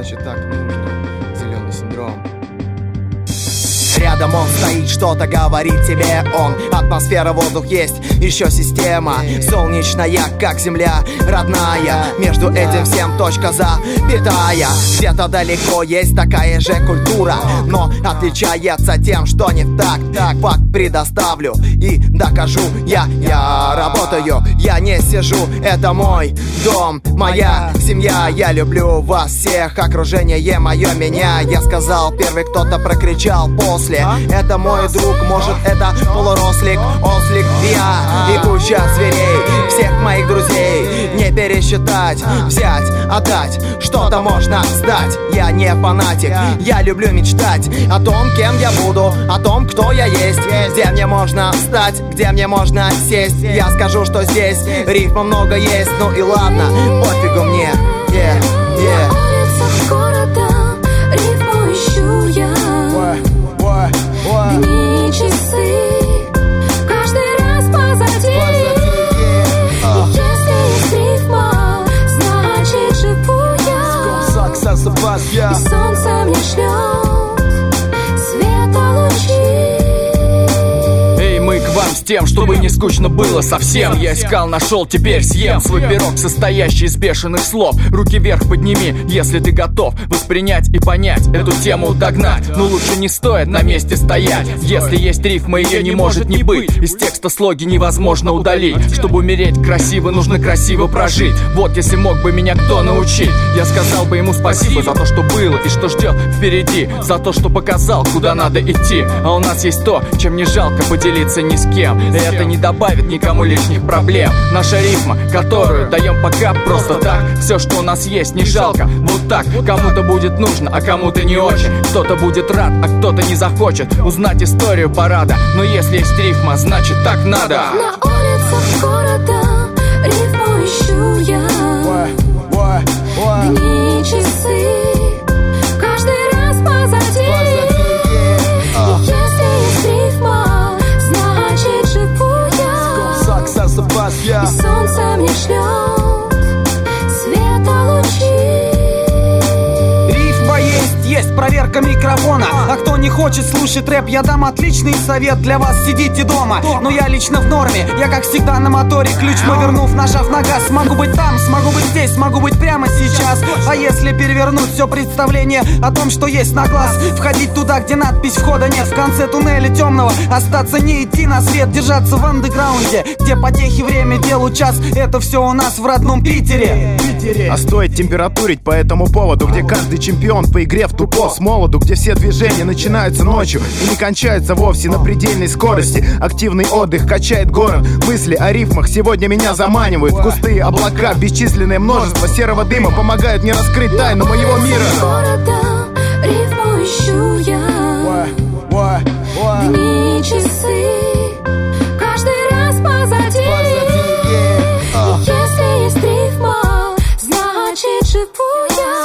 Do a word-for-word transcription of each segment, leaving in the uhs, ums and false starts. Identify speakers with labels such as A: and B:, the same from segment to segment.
A: значит так нужно. Зеленый синдром.
B: Рядом он стоит, что-то говорит тебе он. Атмосфера, воздух есть, еще система солнечная, как земля родная. Между этим всем точка запятая. Где-то далеко есть такая же культура, но отличается тем, что не так. Так, факт предоставлю и докажу. Я, я работаю, я не сижу. Это мой дом, моя семья. Я люблю вас всех, окружение мое меня. Я сказал первый, кто-то прокричал после. Это мой друг, может это полурослик, ослик, я и куча зверей. Всех моих друзей не пересчитать, взять, отдать, что-то можно сдать. Я не фанатик, я люблю мечтать о том, кем я буду, о том, кто я есть. Где мне можно стать, где мне можно сесть. Я скажу, что здесь рифма много есть. Ну и ладно, пофигу мне, yeah, yeah.
C: На улицах города рифму ищу я. Дни и часы каждый раз позади. И если есть рифма, значит живу я. И солнце мне шлет светолучи.
D: Эй, мы к вам с тем, чтобы не скучно было совсем. Я искал, нашел, теперь съем свой пирог, состоящий из бешеных слов. Руки вверх подними, если ты готов воспринять и понять, эту тему догнать. Но лучше не стоит на месте стоять. Если есть рифма, ее не может не быть. Из текста слоги невозможно удалить. Чтобы умереть красиво, нужно красиво прожить. Вот если мог бы меня кто научить, я сказал бы ему спасибо за то, что было и что ждет впереди, за то, что показал, куда надо идти. А у нас есть то, чем не жалко поделиться ни с кем. И это не добавит никому лишних проблем. Наша рифма, которую даем пока просто так. Все, что у нас есть, не жалко. Вот так, кому-то будет нужно, а кому-то не очень. Кто-то будет рад, а кто-то не захочет узнать историю парада. Но если есть рифма, значит так надо.
C: На улицах города рифму ищу я. Дни и часы каждый раз позади. И если есть рифма, значит живу я. И солнце мне шлет светолучи.
E: Рифма есть, есть проверка микрофона. А кто не хочет слушать рэп, я дам отличный совет для вас, сидите дома. Но я лично в норме, я как всегда на моторе. Ключ повернув, нажав на газ. Смогу быть там, смогу быть здесь, смогу быть прямо сейчас. А если перевернуть все представление о том, что есть на глаз, входить туда, где надпись входа нет, в конце туннеля темного остаться, не идти на свет, держаться в андеграунде, где потехи время, делу час. Это все у нас в родном Питере.
F: А стоит температурить по этому поводу, где каждый чемпион по игре в тупо с молоду, где все движения начинаются ночью и не кончаются вовсе на предельной скорости. Активный отдых качает город. Мысли о рифмах сегодня меня заманивают в густые облака. Бесчисленное множество серого дыма помогают мне раскрыть тайну моего мира.
C: Города рифму ищу я. Дни и часы каждый раз позади. И если есть рифма, значит живу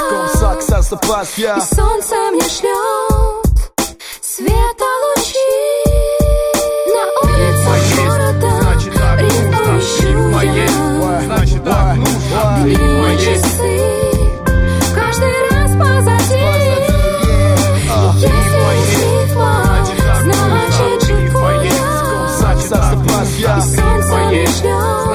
C: я. И солнце мне шлет светолучи. На улицах города рифму ищу я. Дни и часы каждый раз позади. И если есть рифма, значит живу я. И солнце мне шлет